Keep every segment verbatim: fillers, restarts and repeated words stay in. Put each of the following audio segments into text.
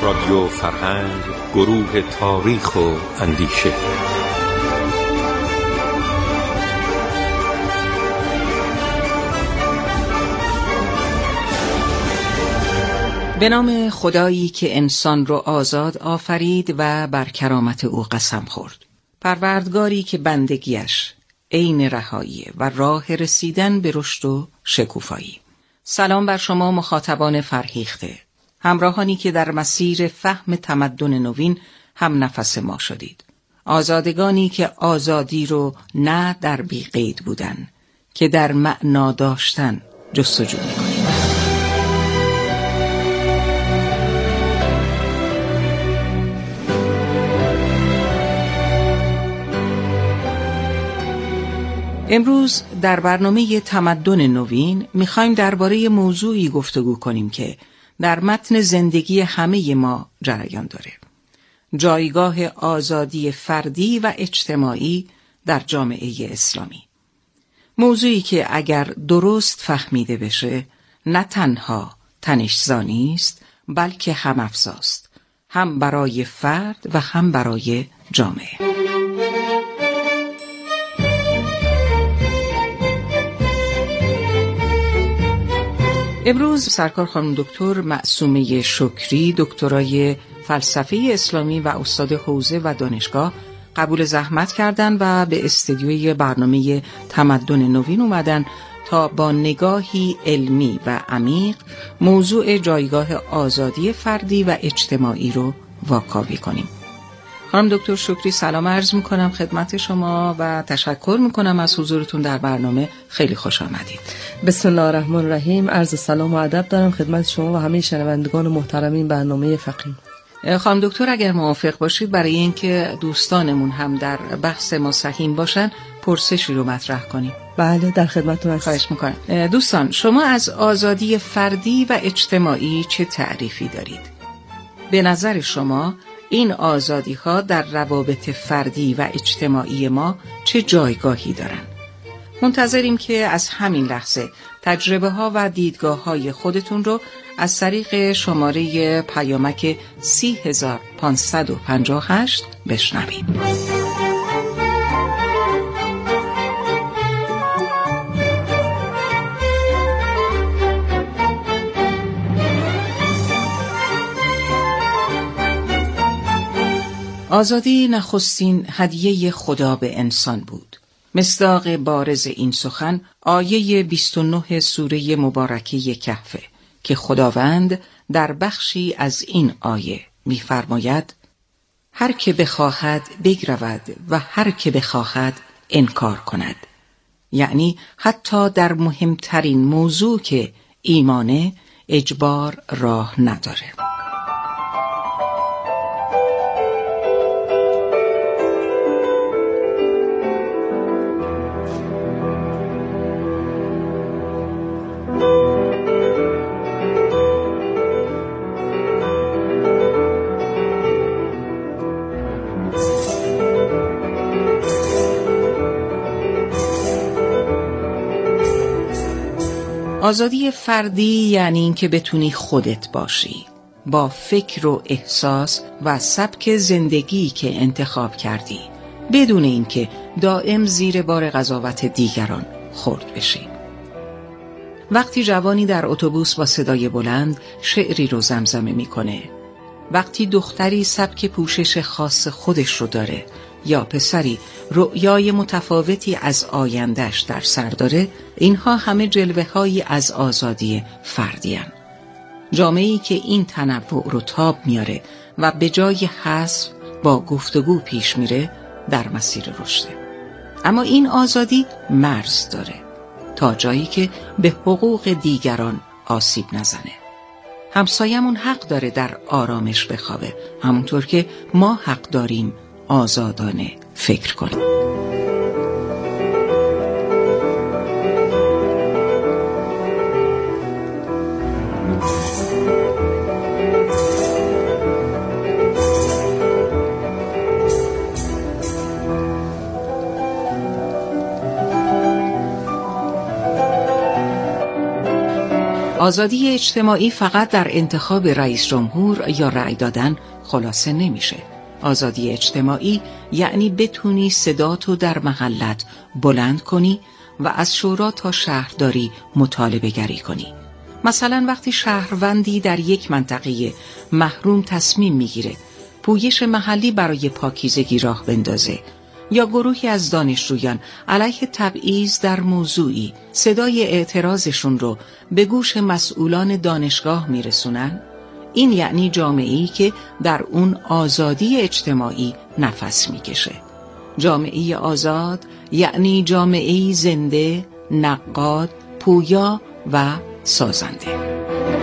رادیو فرهنگ، گروه تاریخ و اندیشه. به نام خدایی که انسان رو آزاد آفرید و بر کرامت او قسم خورد. پروردگاری که بندگیش عین رهایی و راه رسیدن به رشد و شکوفایی. سلام بر شما مخاطبان فرهیخته، همراهانی که در مسیر فهم تمدن نوین هم نفس ما شدید. آزادگانی که آزادی رو نه در بی قید بودن، که در معنا داشتن جستجو می‌کنید. امروز در برنامه تمدن نوین میخوایم درباره موضوعی گفتگو کنیم که در متن زندگی همه ما جریان داره: جایگاه آزادی فردی و اجتماعی در جامعه اسلامی. موضوعی که اگر درست فهمیده بشه نه تنها تنش‌زایی است، بلکه هم افزاست، هم برای فرد و هم برای جامعه. امروز سرکار خانم دکتر معصومه شکری، دکترای فلسفه اسلامی و استاد حوزه و دانشگاه، قبول زحمت کردند و به استودیوی برنامه تمدن نوین اومدن تا با نگاهی علمی و عمیق موضوع جایگاه آزادی فردی و اجتماعی رو واکاوی کنیم. خانم دکتر شکری، سلام عرض میکنم خدمت شما و تشکر میکنم از حضورتون در برنامه. خیلی خوش آمدید. بسم الله الرحمن الرحیم. عرض سلام و ادب دارم خدمت شما و همه شنوندگان محترمین برنامه فقیم. خانم دکتر اگر موافق باشید، برای اینکه دوستانمون هم در بحث ما سهیم باشن، پرسشی رو مطرح کنیم. بله، در خدمتتون هستم. خواهش میکنم. دوستان، شما از آزادی فردی و اجتماعی چه تعریفی دارید؟ به نظر شما این آزادی ها در روابط فردی و اجتماعی ما چه جایگاهی دارن؟ منتظریم که از همین لحظه تجربه ها و دیدگاه های خودتون رو از طریق شماره پیامک سی هزار پانصد و پنجاه و هشت بشنویم. آزادی نخستین هدیه خدا به انسان بود. مصداق بارز این سخن آیه بیست و نه سوره مبارکه کهف که خداوند در بخشی از این آیه می‌فرماید: هر که بخواهد بگرود و هر که بخواهد انکار کند. یعنی حتی در مهمترین موضوع که ایمانه، اجبار راه نداره. آزادی فردی یعنی این که بتونی خودت باشی، با فکر و احساس و سبک زندگی که انتخاب کردی، بدون این که دائم زیر بار قضاوت دیگران خرد بشی. وقتی جوانی در اتوبوس با صدای بلند شعری رو زمزمه میکنه، وقتی دختری سبک پوشش خاص خودش رو داره، یا پسری رؤیای متفاوتی از آیندهش در سر داره، اینها همه جلوه هایی از آزادی فردی هن. جامعه‌ای که این تنوع رو تاب میاره و به جای حذف با گفتگو پیش میره، در مسیر رشده. اما این آزادی مرز داره، تا جایی که به حقوق دیگران آسیب نزنه. همسایمون حق داره در آرامش بخوابه، همونطور که ما حق داریم آزادانه فکر کنیم. آزادی اجتماعی فقط در انتخاب رئیس جمهور یا رأی دادن خلاصه نمیشه. آزادی اجتماعی یعنی بتونی صداتو در محلت بلند کنی و از شورا تا شهرداری مطالبه گری کنی. مثلا وقتی شهروندی در یک منطقه محروم تصمیم میگیره پویش محلی برای پاکیزگی راه بندازه، یا گروهی از دانشجویان علیه تبعیض در موضوعی صدای اعتراضشون رو به گوش مسئولان دانشگاه میرسونن، این یعنی جامعه‌ای که در اون آزادی اجتماعی نفس میکشه. جامعه آزاد یعنی جامعه‌ای زنده، نقاد، پویا و سازنده.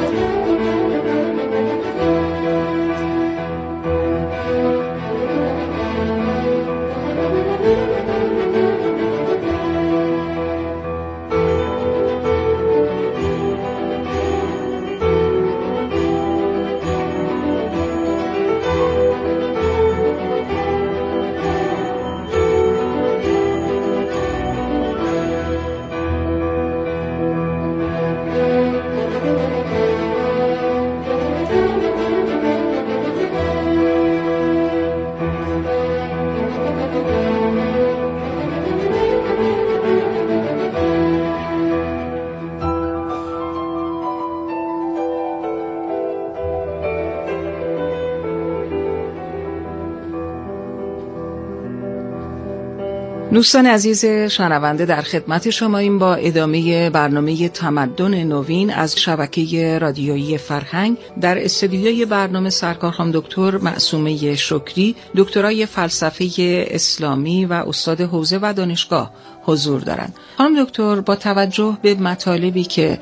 دوستان عزیز شنونده، در خدمت شماییم با ادامه برنامه تمدن نوین از شبکه رادیویی فرهنگ. در استودیوی برنامه سرکار خانم دکتر معصومه شکری، دکترای فلسفه اسلامی و استاد حوزه و دانشگاه حضور دارند. خانم دکتر، با توجه به مطالبی که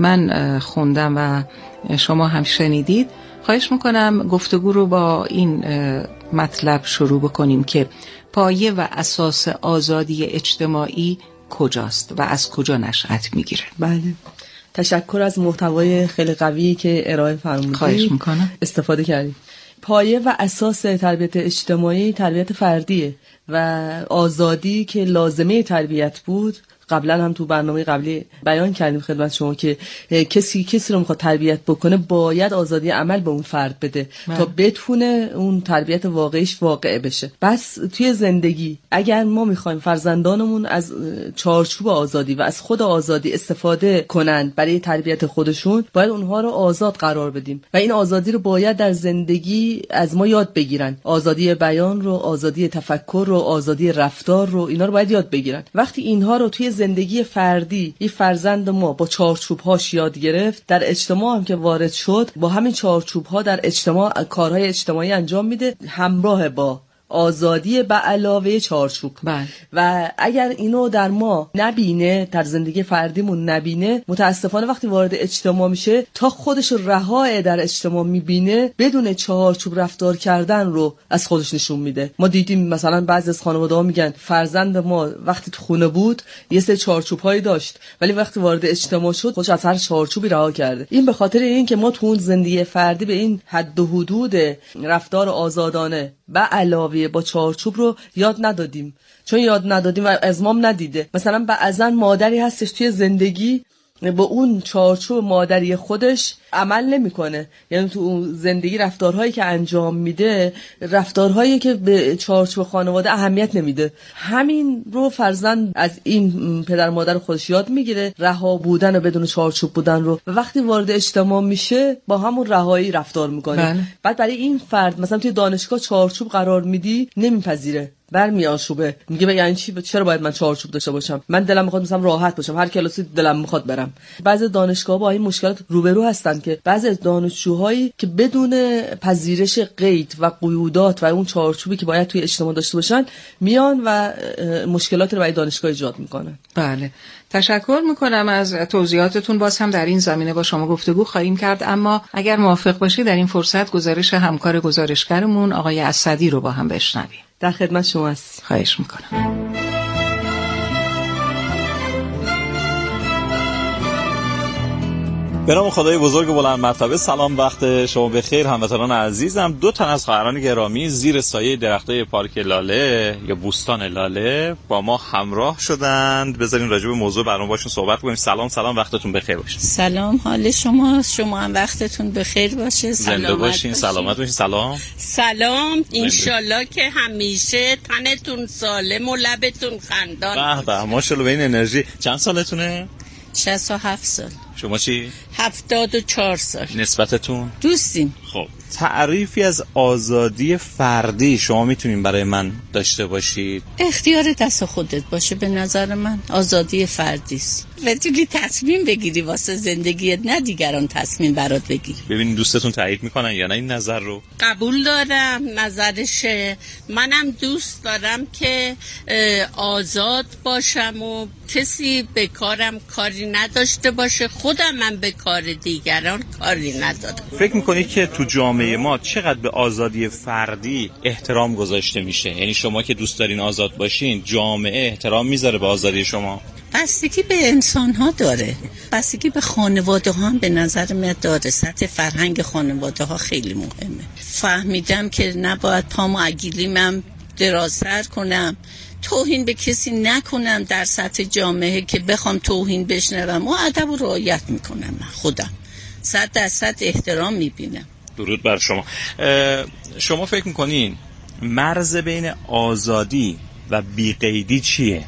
من خوندم و شما هم شنیدید، خواهش میکنم گفتگو رو با این مطلب شروع بکنیم که پایه و اساس آزادی اجتماعی کجاست و از کجا نشأت میگیره؟ بله، تشکر از محتوای خیلی قوی که ارائه فرمودید. خواهش میکنم. استفاده کردیم. پایه و اساس تربیت اجتماعی تربیت فردیه و آزادی که لازمه تربیت بود. قبلا هم تو برنامه قبلی بیان کردیم خدمت شما که کسی کسی رو میخواد تربیت بکنه باید آزادی عمل به اون فرد بده من. تا بتونه اون تربیت واقعیش واقع بشه. بس توی زندگی اگر ما میخوایم فرزندانمون از چارچوب آزادی و از خود آزادی استفاده کنند برای تربیت خودشون، باید اونها رو آزاد قرار بدیم و این آزادی رو باید در زندگی از ما یاد بگیرن. آزادی بیان رو، آزادی تفکر رو، آزادی رفتار رو، اینا رو باید یاد بگیرن. وقتی اینها رو توی زندگی فردی این فرزند ما با چارچوب‌هاش یاد گرفت، در اجتماع هم که وارد شد با همین چارچوب‌ها در اجتماع کارهای اجتماعی انجام میده، همراه با آزادی به علاوه چارچوب. بله. و اگر اینو در ما نبینه، در زندگی فردیمون نبینه، متاسفانه وقتی وارد اجتماع میشه تا خودش رها در اجتماع میبینه، بدون چارچوب رفتار کردن رو از خودش نشون میده. ما دیدیم مثلا بعضی از خانواده‌ها میگن فرزند ما وقتی تو خونه بود یه سری چارچوب‌هایی داشت ولی وقتی وارد اجتماع شد خودش از هر چارچوبی رها کرده. این به خاطر این که ما تو اون زندگی فردی به این حد و حدود رفتار آزادانه به علاوه با چارچوب رو یاد ندادیم. چون یاد ندادیم و ازمام ندیده. مثلا بعضن مادری هستش توی زندگی با اون چارچوب مادری خودش عمل نمیکنه، یعنی تو زندگی رفتارهایی که انجام میده رفتارهایی که به چارچوب خانواده اهمیت نمیده. همین رو فرزند از این پدر مادر خودش یاد میگیره، رها بودن و بدون چارچوب بودن رو، و وقتی وارد اجتماع میشه با همون رهایی رفتار میکنه. بله. بعد برای این فرد مثلا توی دانشگاه چارچوب قرار میدی نمیپذیره، برمیآشوبه، میگه یعنی چی؟ چرا باید من چارچوب داشته باشم؟ من دلم میخواد مثلا راحت باشم، هر کلاسی دلم میخواد برم. بعضی دانشگاه با این مشکلات روبرو هستن که بعضی از دانشجوهایی که بدون پذیرش قید و قیودات و اون چارچوبی که باید توی اجتماع داشته باشن میان و مشکلات رو برای دانشگاه ایجاد میکنن. بله، تشکر میکنم از توضیحاتتون. باز هم در این زمینه با شما گفتگو خواهیم کرد، اما اگر موافق باشید در این فرصت گزارش همکار گزارشگرمون آقای اسدی رو با هم بشنویم. در خدمت شما هستم. خواهش میکنم. به نام خدای بزرگ بلند مرتبه. سلام، وقت شما بخیر هموطنان عزیزم. دو تن از خواهران گرامی زیر سایه درختای پارک لاله یا بوستان لاله با ما همراه شدند. بذارین راجع به موضوع برنامه باشون صحبت کنیم. سلام سلام، وقتتون بخیر باشه. سلام، حال شما شما هم وقتتون بخیر باشه. زنده باشین، سلامت باشین. سلام سلام، انشالله که همیشه تنتون سالم و لبتون خندان. به به، ماشاءالله به این انرژی. چند سالتونه؟ شصت و هفت سال. شما چی؟ هفتاد و چهار سال. نسبتتون؟ دوستیم. خب تعریفی از آزادی فردی شما میتونین برای من داشته باشید؟ اختیار دست خودت باشه. به نظر من آزادی فردی است. بتونی تصمیم بگیری واسه زندگیت، نه دیگران تصمیم برات بگیری. ببینین دوستتون تایید میکنن یا نه این نظر رو؟ قبول دارم نظرشه. منم دوست دارم که آزاد باشم و کسی به کارم کاری نداشته باشه، خودم من به کار دیگران کاری ندارم. فکر میکنید که تو جامعه ما چقدر به آزادی فردی احترام گذاشته میشه؟ یعنی شما که دوست دارین آزاد باشین، جامعه احترام میذاره به آزادی شما؟ بستگی به انسان ها داره، بستگی به خانواده ها هم به نظر من داره. سطح فرهنگ خانواده ها خیلی مهمه. فهمیدم که نباید پامو اگیلیمم درازتر کنم، توهین به کسی نکنم در سطح جامعه که بخوام توهین بشنوم و ادب و رعایت میکنم. من خودم صد درصد احترام میبینم. درود بر شما. شما فکر میکنین مرز بین آزادی و بی‌قیدی چیه؟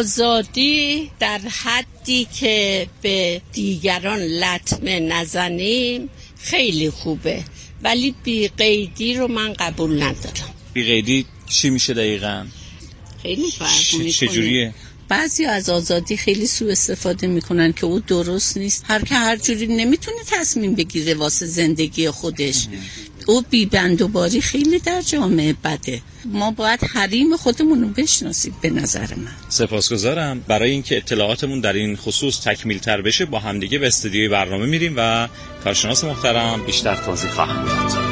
آزادی در حدی که به دیگران لطمه نزنیم خیلی خوبه، ولی بی‌قیدی رو من قبول ندارم. بی‌قیدی چی میشه دقیقاً؟ خیلی فرق میکنه. چجوریه؟ بعضی از آزادی خیلی سوء استفاده میکنن که او درست نیست. هر که هر جوری نمیتونه تصمیم بگیره واسه زندگی خودش. او بی‌بندوباری خیلی در جامعه بده. ما باید حریم خودمون رو بشناسیم. به نظر من سپاسگزارم. برای اینکه اطلاعاتمون در این خصوص تکمیل تر بشه با همدیگه به استودیوی برنامه میریم و کارشناس محترم بیشتر توضیح خواهم داد.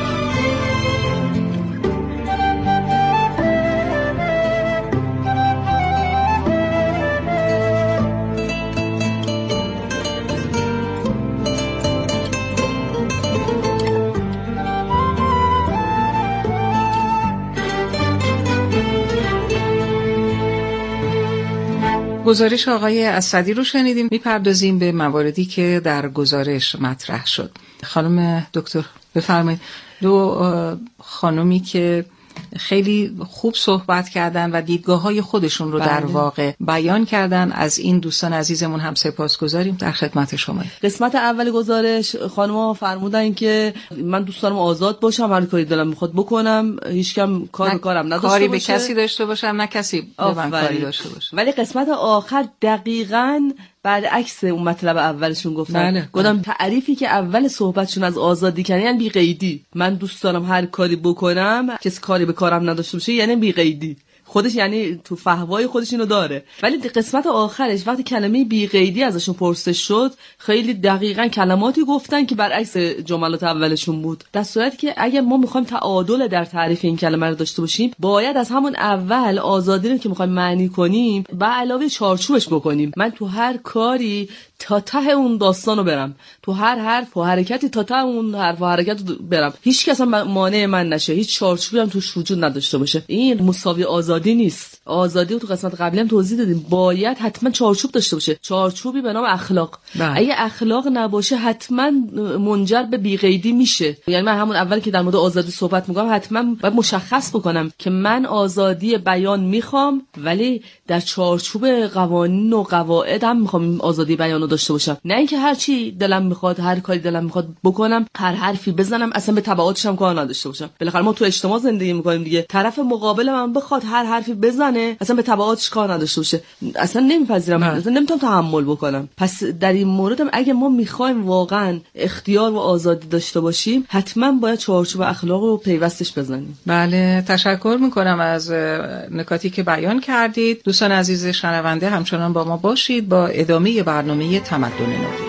گزارش آقای اسدی رو شنیدیم. میپردازیم به مواردی که در گزارش مطرح شد. خانم دکتر بفرمایید. دو خانومی که خیلی خوب صحبت کردن و دیدگاه‌های خودشون رو بله. در واقع بیان کردن. از این دوستان عزیزمون هم سپاسگزاریم. در خدمت شما. قسمت اول گزارش خانم‌ها فرمودن که من دوست دارم آزاد باشم، هر کاری دلم میخواد بکنم، هیچ کم کار به کارم نداشته کاری باشه. به کسی داشته باشم، نه کسی به من کاری داشته باشه. ولی قسمت آخر دقیقاً برعکس اون مطلب اولشون گفتن. بله. گفتم تعریفی که اول صحبتشون از آزادی کردن یعنی بی‌قیدی. من دوست دارم هر کاری بکنم، کسی کاری به کارم نداشته باشه، یعنی بی‌قیدی. خودش یعنی تو فهوای خودش اینو داره. ولی قسمت آخرش وقتی کلمه بی‌قیدی ازشون پرسش شد، خیلی دقیقاً کلماتی گفتن که برعکس جملات اولشون بود. در صورتی که اگه ما میخوایم تعادل در تعریف این کلمه رو داشته باشیم، باید از همون اول آزادی رو که میخوایم معنی کنیم به علاوه چارچوبش بکنیم. من تو هر کاری تا ته اون داستانو برم، تو هر حرف و حرکتی تا ته اون حرف و حرکت برم، هیچ کس هم مانع من نشه، هیچ چارچوبی هم توش وجود نداشته باشه. این مساوی آزادی نیست. آزادی رو تو قسمت قبلی هم توضیح دادیم، باید حتما چارچوب داشته باشه، چارچوبی به نام اخلاق. بله. اگه اخلاق نباشه حتما منجر به بی‌قیدی میشه. یعنی من همون اول که در مورد آزادی صحبت میکنم حتما باید مشخص بکنم که من آزادی بیان میخوام، ولی در چارچوب قوانین و قواعد هم میخوام آزادی بیان رو داشته باشم، نه اینکه هر چی دلم میخواد، هر کاری دلم میخواد بکنم، هر حرفی بزنم، اصلا به تبعاتش هم کار نداشته باشم. بالاخره ما تو اجتماع زندگی میکنیم دیگه، طرف مقابل من بخواد هر حرفی بزنه اصلا به تبعاتش کار نداشته باشه، اصلا نمیپذیرم، اصلا نمیتونم تحمل بکنم. پس در این مورد هم اگه ما میخوایم واقعا اختیار و آزادی داشته باشیم، حتما باید چارچوب اخلاق رو پیوستش بزنیم. بله، تشکر میکنم از نکاتی که بیان کردید. دوستان عزیز شنونده همچنان با ما باشید با ادامه برنامه تمدن نوین.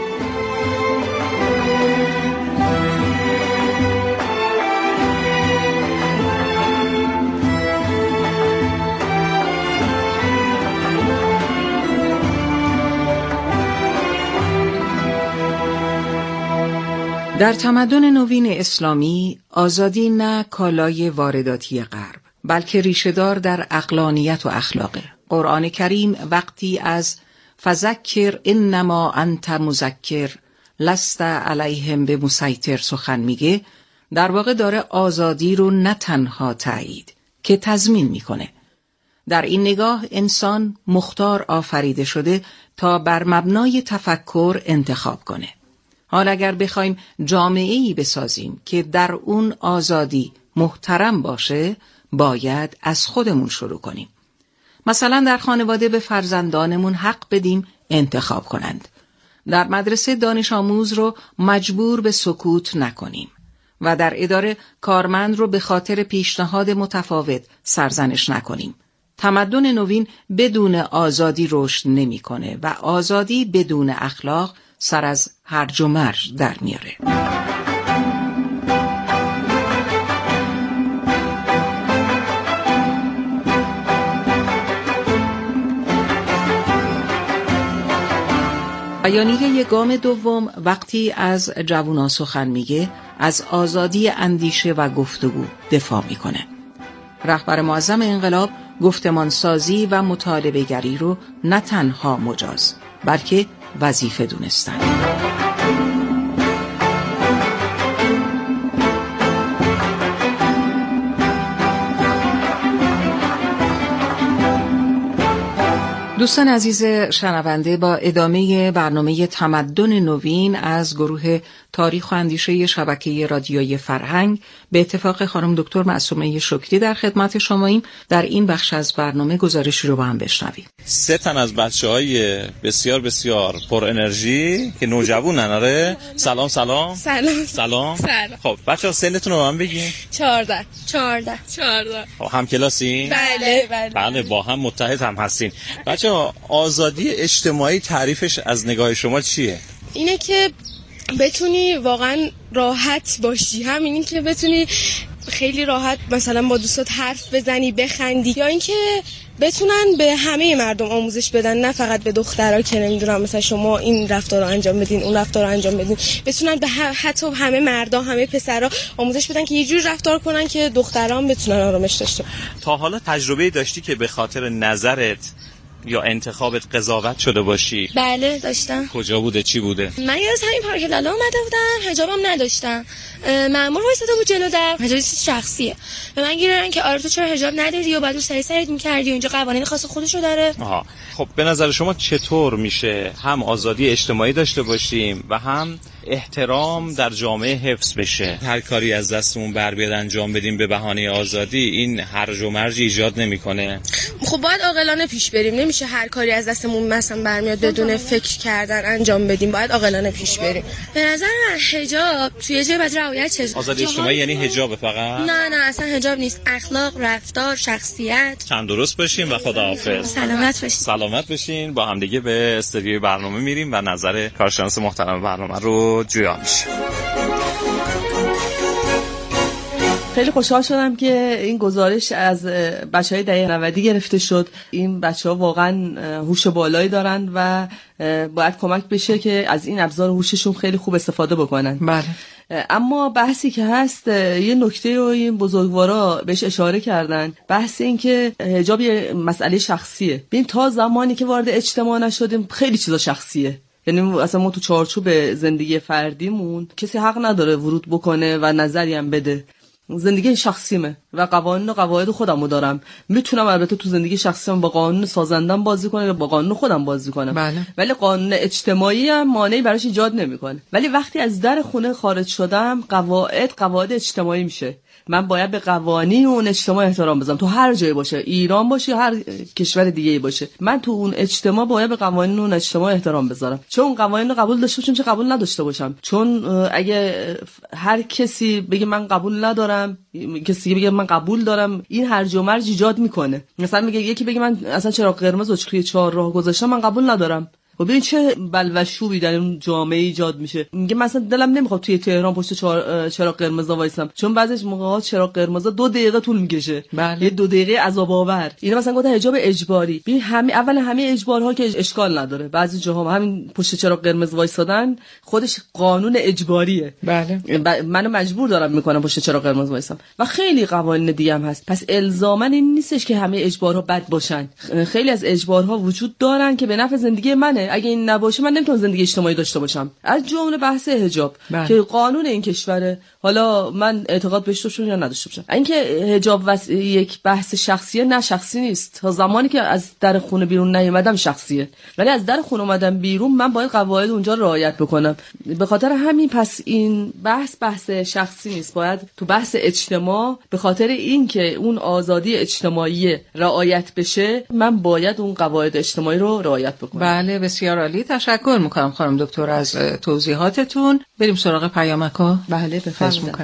در تمدن نوین اسلامی آزادی نه کالای وارداتی غرب بلکه ریشه‌دار در عقلانیت و اخلاقه. قرآن کریم وقتی از فذکر انما انت مذکر لست علیهم بمسیطر سخن میگه، در واقع داره آزادی رو نه تنها تایید که تضمین میکنه. در این نگاه انسان مختار آفریده شده تا بر مبنای تفکر انتخاب کنه. حال اگر بخوایم جامعه‌ای بسازیم که در اون آزادی محترم باشه، باید از خودمون شروع کنیم. مثلا در خانواده به فرزندانمون حق بدیم انتخاب کنند. در مدرسه دانش آموز رو مجبور به سکوت نکنیم و در اداره کارمند رو به خاطر پیشنهاد متفاوت سرزنش نکنیم. تمدن نوین بدون آزادی رشد نمی‌کنه و آزادی بدون اخلاق سر از هرج و مرج در میاره. بیانیه گام دوم وقتی از جوونا سخن میگه، از آزادی اندیشه و گفتگو دفاع میکنه. رهبر معظم انقلاب گفتمانسازی و مطالبه گری رو نه تنها مجاز بلکه وظیفه دونستن. دوستان عزیز شنونده، با ادامه برنامه تمدن نوین از گروه تاریخ و اندیشه شبکه رادیویی فرهنگ به اتفاق خانم دکتر معصومه شکری در خدمت شماییم. در این بخش از برنامه گزارشی رو با هم بشنویم. سه تن از بچه‌های بسیار بسیار پر انرژی که نوجوانن. آره سلام سلام سلام سلام. سلام. خب بچه‌ها سنتون رو من بگین. چهارده چهارده چهارده. خب هم کلاسین؟ بله بله بله با هم متحد هم هستین. بچه‌ها آزادی اجتماعی تعریفش از نگاه شما چیه؟ اینه که بتونی واقعا راحت باشی، همین این که بتونی خیلی راحت مثلا با دوستات حرف بزنی، بخندی، یا اینکه بتونن به همه مردم آموزش بدن، نه فقط به دخترها که نمیدونم مثلا شما این رفتار رو انجام بدین اون رفتار رو انجام بدین، بتونن به حتی همه مردا همه پسرها آموزش بدن که یه جور رفتار کنن که دخترها هم بتونن آرامش داشته. تا حالا تجربه داشتی که به خاطر نظرت یا انتخابت قضاوت شده باشی؟ بله داشتم. کجا بوده؟ چی بوده؟ من از همین پارک لاله اومده بودم، حجابم نداشتم، مأمور وایساده بود جلو در، حجاب شخصیه، به من گیرن که آره تو چرا حجاب نداری و بعد رو سری سرت می‌کردی و اینجا قوانین خاص خودشو داره. آها. خب به نظر شما چطور میشه هم آزادی اجتماعی داشته باشیم و هم احترام در جامعه حفظ بشه؟ هر کاری از دستمون بر بیاد انجام بدیم به بهانه آزادی، این هرج و مرج ایجاد نمیکنه؟ خب باید عاقلانه پیش بریم، نمیشه هر کاری از دستمون مثلا برمیاد بدون فکر کردن انجام بدیم، باید عاقلانه پیش بریم. به نظر من حجاب توی جای بعد رعایت شه. آزادی اجتماعی یعنی حجاب فقط؟ نه نه اصلا حجاب نیست، اخلاق، رفتار، شخصیت. چند درست باشیم و خداحافظ. سلامت باشین. سلامت باشین. با هم دیگه به استودیوی برنامه میریم و نظر کارشناس محترم برنامه رو جویا میشیم. خیلی خوشحال شدم که این گزارش از بچهای دهه نود گرفته شد. این بچه‌ها واقعا هوش بالایی دارن و باید کمک بشه که از این ابزار هوششون خیلی خوب استفاده بکنن. بله. اما بحثی که هست، یه نکته و این بزرگوارا بهش اشاره کردن، بحث این که حجاب یه مسئله شخصیه. ببین تا زمانی که وارد اجتماع نشدیم خیلی چیزا شخصیه، یعنی اصلا ما تو چارچوب زندگی فردیمون کسی حق نداره ورود بکنه و نظری هم بده. زندگی شخصیمه و قوانین و قواعد خودمو دارم. میتونم البته تو زندگی شخصیم با قانون سازندم بازی کنم یا با قانون خودم بازی کنم. بله. ولی قانون اجتماعی هم مانعی براش ایجاد نمیکنه. ولی وقتی از در خونه خارج شدم، قواعد قواعد اجتماعی میشه. من باید به قوانین اون اجتماع احترام بذارم، تو هر جایی باشه، ایران باشه یا هر کشور دیگه‌ای باشه. من تو اون اجتماع باید به قوانین اون اجتماع احترام بذارم، چون قوانین رو قبول داشته باشم چه قبول نداشته باشم. چون اگه هر کسی بگه من قبول ندارم، کسی بگه من قبول دارم، این هرج و مرج ایجاد میکنه. مثلا میگه یکی بگه من اصلا چراغ قرمز رو توی چهارراه گذاشتم، من قبول ندارم، و ببین چه بلوشوبی در اون جامعه ایجاد میشه. میگه مثلا دلم نمیخواد توی تهران پشت چراغ قرمز وایسم، چون بعضیش موقعات چراغ قرمز دو دقیقه طول میکشه. بله. یه دو دقیقه عذاب آور. اینا مثلا گفتن حجاب اجباری. ببین همین اول همه اجبارها که اشکال نداره، بعضی جاها همین پشت چراغ قرمز وایسادن خودش قانون اجباریه. بله. منو مجبور دارم میکنم پشت چراغ قرمز وایسم و خیلی قوانین دیگه هم هست. پس الزاما این نیستش که همه اجبارها بد باشن. خیلی از اجبارها وجود دارن که به نفع زندگی منه. اگه این نباشه من نمیتونم زندگی اجتماعی داشته باشم. از جمله بحث حجاب بله. که قانون این کشوره، حالا من اعتقاد بهش داشته باشم یا نداشته باشم. اینکه حجاب وس... یک بحث شخصیه، نه شخصی نیست. تا زمانی که از در خونه بیرون نیومدم شخصیه، ولی از در خونه اومدم بیرون من باید قواعد اونجا رعایت بکنم. به خاطر همین پس این بحث بحث شخصی نیست، باید تو بحث اجتماع به خاطر اینکه اون آزادی اجتماعی رعایت بشه من باید اون قواعد اجتماعی رو رعایت بکنم. بله بسیار عالی، تشکر میکنم خانم دکتر از توضیحاتتون. بریم سراغ پیامک‌ها. بله بفرمایید.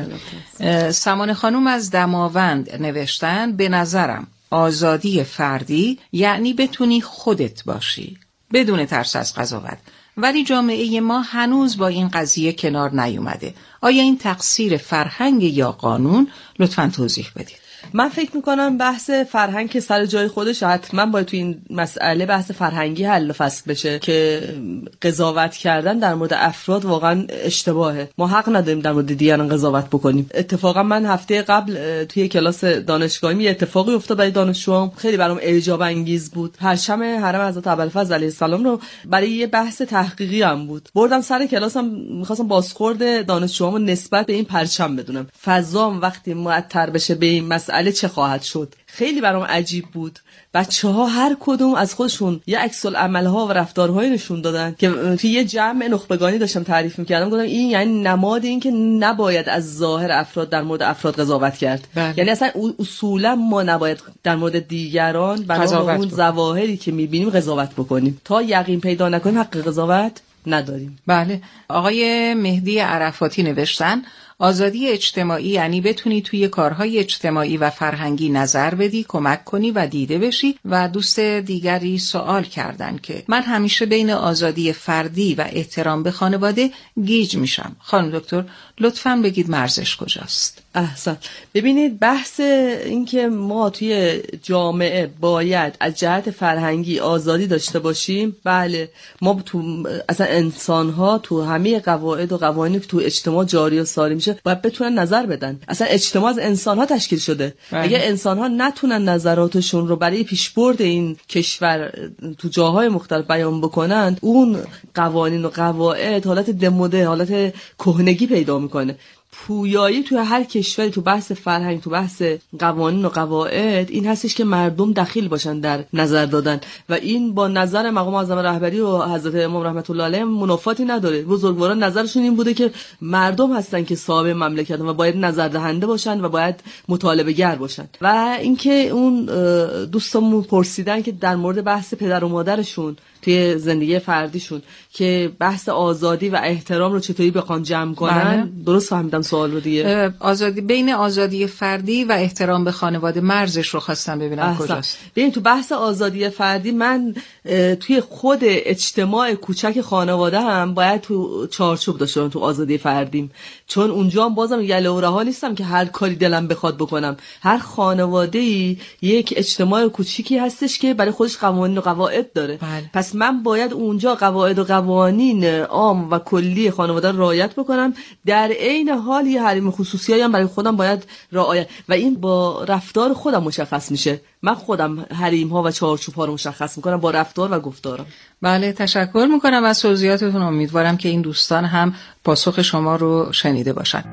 سمانه خانم از دماوند نوشتن به نظرم آزادی فردی یعنی بتونی خودت باشی بدون ترس از قضاوت، ولی جامعه ما هنوز با این قضیه کنار نیومده. آیا این تقصیر فرهنگ یا قانون؟ لطفاً توضیح بدید. من فکر میکنم بحث فرهنگ که سر جای خودش، حتما باید تو این مسئله بحث فرهنگی حل و فصل بشه که قضاوت کردن در مورد افراد واقعا اشتباهه. ما حق نداریم در مورد دیگران قضاوت بکنیم. اتفاقا من هفته قبل توی کلاس دانشگاهی اتفاقی افتاد برای دانشجوام، خیلی برام اعجاب انگیز بود. پرچم حرم حضرت ابوالفضل علیه السلام رو برای یه بحث تحقیقی هم بود بردم سر کلاسم، می‌خواستم بازخورد دانشجوامو نسبت به این پرچم بدونم. فضام وقتی معطر بشه به این مسئله چه خواهد شد. خیلی برام عجیب بود. بچه‌ها هر کدوم از خودشون یه عکس العمل‌ها و رفتارهایی نشون دادن که توی یه جمع نخبگانی داشتم تعریف می‌کردم، گفتم این یعنی نماد این که نباید از ظاهر افراد در مورد افراد قضاوت کرد. بله. یعنی اصلا اصولا ما نباید در مورد دیگران بنا به اون ظواهری که می‌بینیم قضاوت بکنیم. تا یقین پیدا نکنیم حق قضاوت نداریم. بله. آقای مهدی عرفاتی نوشتن آزادی اجتماعی یعنی بتونی توی کارهای اجتماعی و فرهنگی نظر بدی، کمک کنی و دیده بشی. و دوست دیگری سوال کردن که من همیشه بین آزادی فردی و احترام به خانواده گیج میشم. خانم دکتر لطفاً بگید مرزش کجاست؟ احسن. ببینید بحث این که ما توی جامعه باید از جهت فرهنگی آزادی داشته باشیم، بله ما تو اصلا انسان‌ها تو همه قواعد و قوانینی که تو اجتماع جاری و ساری میشه باید بتونن نظر بدن. اصلا اجتماع از انسان‌ها تشکیل شده. اگه انسان‌ها نتونن نظراتشون رو برای پیشبرد این کشور تو جاهای مختلف بیان بکنن، اون قوانین و قواعد حالت دموده، حالت کهنگی پیدا میکنه. پویایی توی هر کشوری تو بحث فرهنگ، تو بحث قوانین و قواعد این هستش که مردم دخیل باشن در نظر دادن و این با نظر مقام اعظم رهبری و حضرت امام رحمت الله علیه منافاتی نداره. بزرگواران نظرشون این بوده که مردم هستن که صاحب مملکتن و باید نظر دهنده باشن و باید مطالبه گر باشن. و اینکه اون دوستامون پرسیدن که در مورد بحث پدر و مادرشون توی زندگی فردیشون که بحث آزادی و احترام رو چطوری بخوان جمع کنن. بله. درست فهمیدم سوال رو دیگه؟ آزادی بین آزادی فردی و احترام به خانواده مرزش رو خواستم ببینم احسن. کجاست. ببین تو بحث آزادی فردی من توی خود اجتماع کوچک خانواده هم باید تو چارچوب داشته باشم تو آزادی فردیم، چون اونجا هم بازم یله و رها نیستم که هر کاری دلم بخواد بکنم. هر خانواده‌ای یک اجتماع کوچیکی هستش که برای خودش قوانین و قواعد داره. بله. پس من باید اونجا قواعد و قوانین عام و کلی خانواده رو رعایت بکنم، در عین حال یه حریم خصوصی هم برای خودم باید رعایت، و این با رفتار خودم مشخص میشه. من خودم حریم ها و چارچوب ها رو مشخص میکنم با رفتار و گفتارم. بله تشکر میکنم از توضیحاتتون. امیدوارم که این دوستان هم پاسخ شما رو شنیده باشن.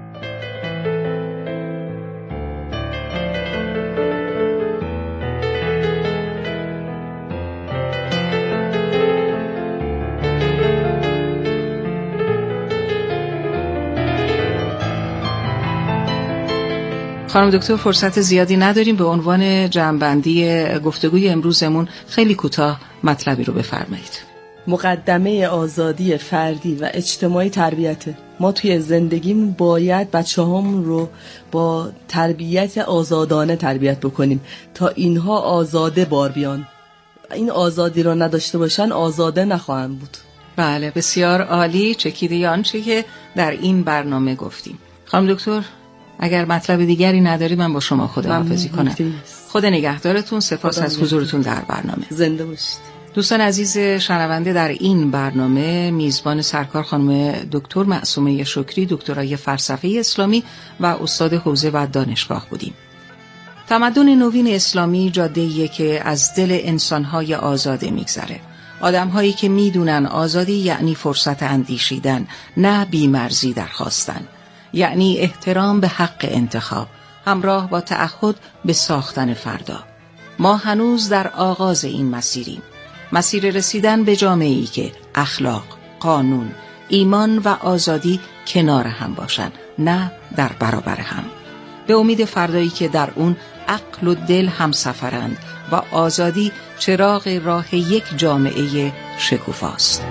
خانم دکتر فرصت زیادی نداریم، به عنوان جمع‌بندی گفتگوی امروزمون خیلی کوتاه مطلبی رو بفرمایید. مقدمه آزادی فردی و اجتماعی تربیته. ما توی زندگیمون باید بچه‌هامون رو با تربیت آزادانه تربیت بکنیم تا اینها آزاده بار بیان. این آزادی رو نداشته باشن آزاده نخواهند بود. بله بسیار عالی، چکیده آنچه که در این برنامه گفتیم. خانم دکتر اگر مطلب دیگری نداری من با شما خداحافظی کنم. خدا نگهدارتون، سپاس از حضورتون در برنامه. زنده باشید. دوستان عزیز شنونده، در این برنامه میزبان سرکار خانم دکتر معصومه شکری، دکترای فلسفه اسلامی و استاد حوزه و دانشگاه بودیم. تمدن نوین اسلامی جاده‌ایه که از دل انسان‌های آزاده میگذره. آدم‌هایی که میدونن آزادی یعنی فرصت اندیشیدن، نه بی‌مرزی درخواستن. یعنی احترام به حق انتخاب، همراه با تعهد به ساختن فردا. ما هنوز در آغاز این مسیریم. مسیر رسیدن به جامعه‌ای که اخلاق، قانون، ایمان و آزادی کنار هم باشن، نه در برابر هم. به امید فردایی که در اون عقل و دل هم سفرند و آزادی چراغ راه یک جامعه شکوفاست.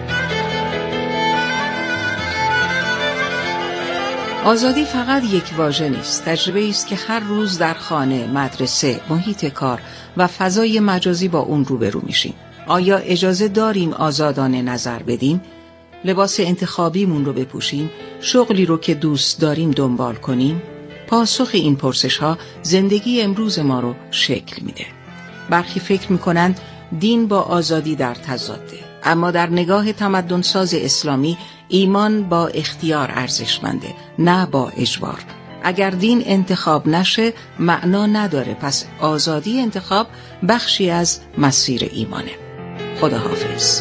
آزادی فقط یک واژه نیست، تجربه است که هر روز در خانه، مدرسه، محیط کار و فضای مجازی با اون روبرو میشیم. آیا اجازه داریم آزادانه نظر بدیم؟ لباس انتخابیمون رو بپوشیم؟ شغلی رو که دوست داریم دنبال کنیم؟ پاسخ این پرسش ها زندگی امروز ما رو شکل میده. برخی فکر میکنن دین با آزادی در تضاده، اما در نگاه تمدن‌ساز اسلامی ایمان با اختیار ارزشمنده، نه با اجبار. اگر دین انتخاب نشه معنا نداره، پس آزادی انتخاب بخشی از مسیر ایمانه. خداحافظ.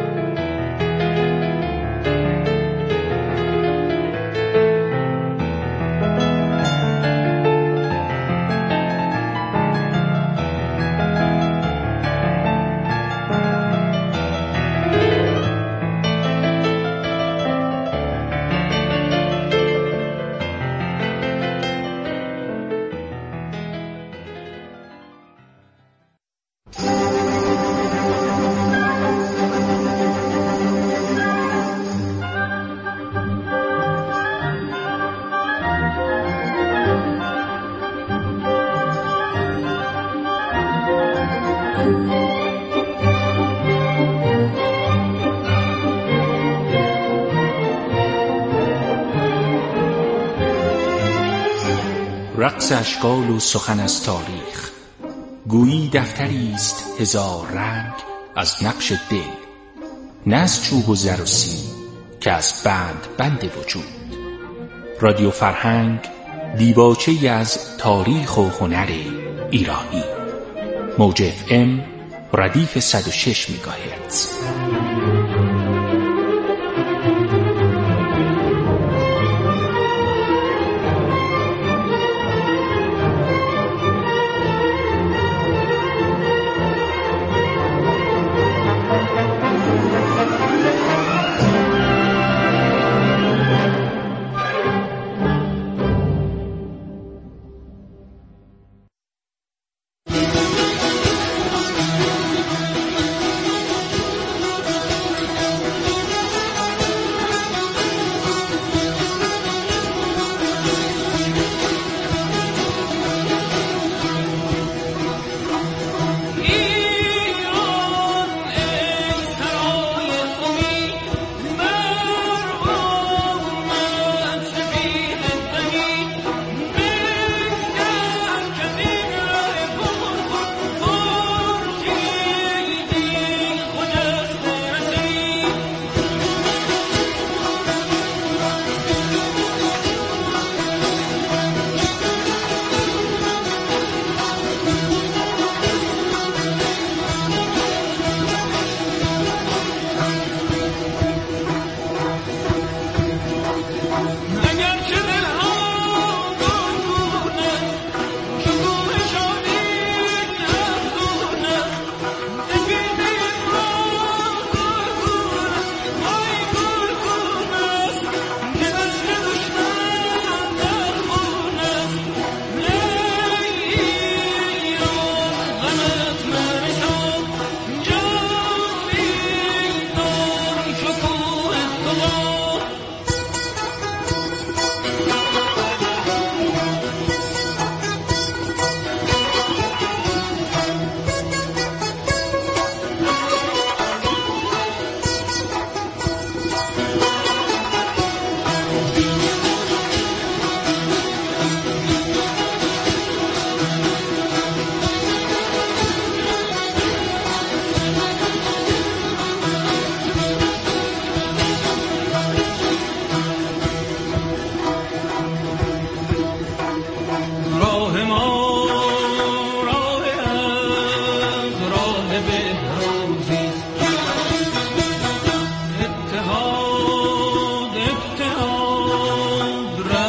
رقص اشکال و سخن از تاریخ، گویی دفتری است هزار رنگ از نقش دل، نه از چوب و زر و سیم که از بند بند وجود. رادیو فرهنگ دیباچه‌ای از تاریخ و هنر ایرانی. موج اف ام ردیف صد و شش مگاهرتز.